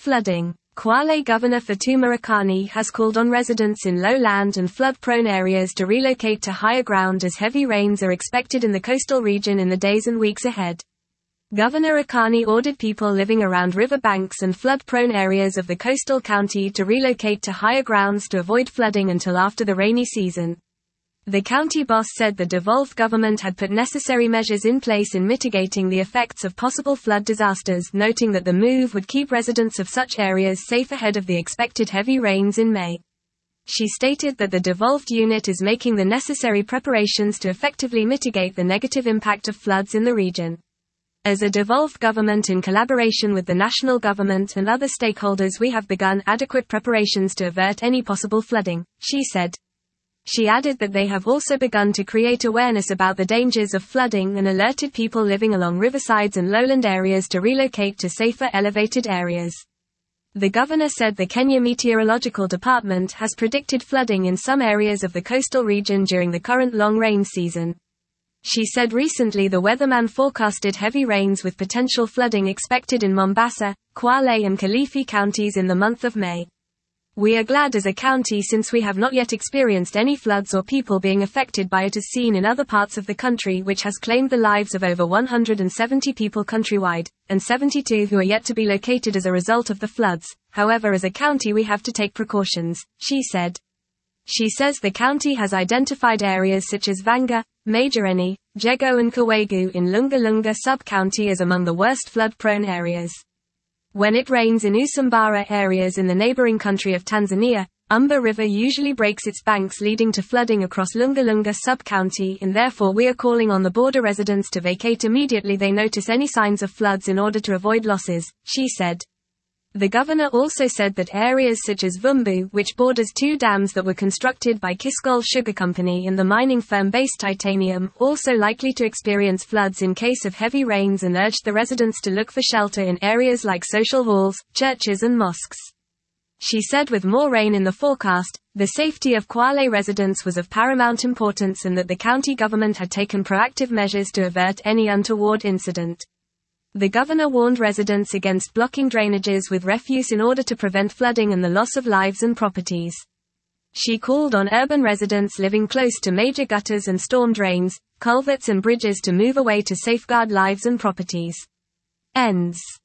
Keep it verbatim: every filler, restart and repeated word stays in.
Flooding. Kwale Governor Fatuma Akani has called on residents in lowland and flood-prone areas to relocate to higher ground as heavy rains are expected in the coastal region in the days and weeks ahead. Governor Akani ordered people living around river banks and flood-prone areas of the coastal county to relocate to higher grounds to avoid flooding until after the rainy season. The county boss said the devolved government had put necessary measures in place in mitigating the effects of possible flood disasters, noting that the move would keep residents of such areas safe ahead of the expected heavy rains in May. She stated that the devolved unit is making the necessary preparations to effectively mitigate the negative impact of floods in the region. As a devolved government in collaboration with the national government and other stakeholders, we have begun adequate preparations to avert any possible flooding, she said. She added that they have also begun to create awareness about the dangers of flooding and alerted people living along riversides and lowland areas to relocate to safer elevated areas. The governor said the Kenya Meteorological Department has predicted flooding in some areas of the coastal region during the current long rain season. She said recently the weatherman forecasted heavy rains with potential flooding expected in Mombasa, Kwale and Kilifi counties in the month of May. We are glad as a county since we have not yet experienced any floods or people being affected by it as seen in other parts of the country, which has claimed the lives of over one hundred seventy people countrywide, and seventy-two who are yet to be located as a result of the floods. However, as a county we have to take precautions, she said. She says the county has identified areas such as Vanga, Majoreni, Jego and Kawegu in Lunga Lunga sub-county as among the worst flood-prone areas. When it rains in Usambara areas in the neighboring country of Tanzania, Umba River usually breaks its banks, leading to flooding across Lunga Lunga sub-county, and therefore we are calling on the border residents to vacate immediately they notice any signs of floods in order to avoid losses, she said. The governor also said that areas such as Vumbu, which borders two dams that were constructed by Kiskol Sugar Company and the mining firm Base Titanium, also likely to experience floods in case of heavy rains, and urged the residents to look for shelter in areas like social halls, churches and mosques. She said with more rain in the forecast, the safety of Kwale residents was of paramount importance and that the county government had taken proactive measures to avert any untoward incident. The governor warned residents against blocking drainages with refuse in order to prevent flooding and the loss of lives and properties. She called on urban residents living close to major gutters and storm drains, culverts and bridges to move away to safeguard lives and properties. Ends.